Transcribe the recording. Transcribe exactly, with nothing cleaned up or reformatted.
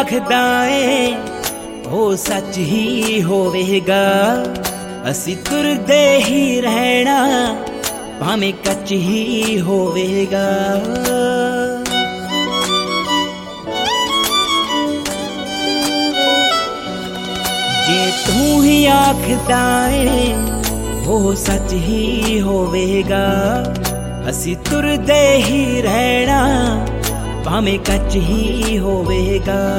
आखदा ए ओ सच ही होवेगा। असी तुरदे ही रहना भावें कच ही होवेगा। जे तू ही आखदा ए ओ सच ही होवेगा। असी तुरदे ही रहना भावें कच ही होवेगा।